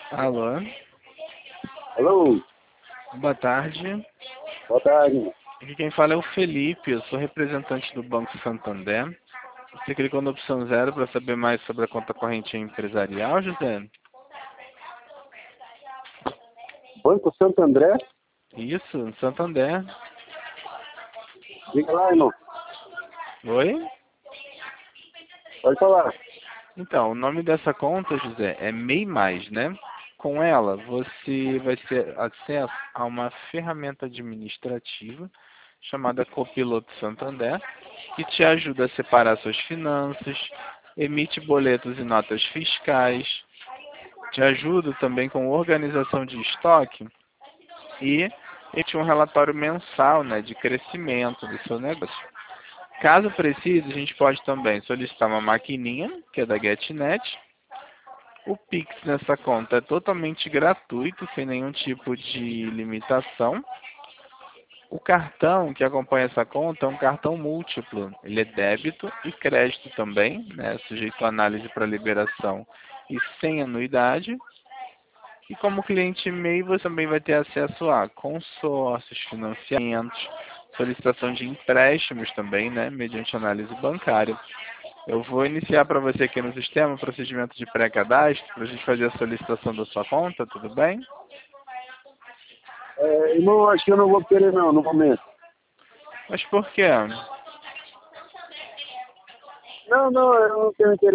Alô, Alô, boa tarde. boa tarde. Aqui quem fala é o Felipe, eu sou representante do Banco Santander. Você clicou na opção 0 para saber mais sobre a conta corrente empresarial, José? Banco Santo André? Isso, Santander. Diga lá, irmão. Oi? Pode falar. Então, o nome dessa conta, José, é MEI Mais, né? Com ela, você vai ter acesso a uma ferramenta administrativa chamada Copiloto Santander, que te ajuda a separar suas finanças, emite boletos e notas fiscais, te ajuda também com organização de estoque e emite um relatório mensal, né, de crescimento do seu negócio. Caso precise, a gente pode também solicitar uma maquininha, que é da GetNet. O Pix nessa conta é totalmente gratuito, sem nenhum tipo de limitação. O cartão que acompanha essa conta é um cartão múltiplo. Ele é débito e crédito também, né, sujeito a análise para liberação e sem anuidade. E como cliente MEI, você também vai ter acesso a consórcios, financiamentos, solicitação de empréstimos também, né, mediante análise bancária. Eu vou iniciar para você aqui no sistema o procedimento de pré-cadastro para a gente fazer a solicitação da sua conta, tudo bem? Irmão, acho que eu não vou querer não, no momento. Mas por quê? Não, eu não tenho interesse.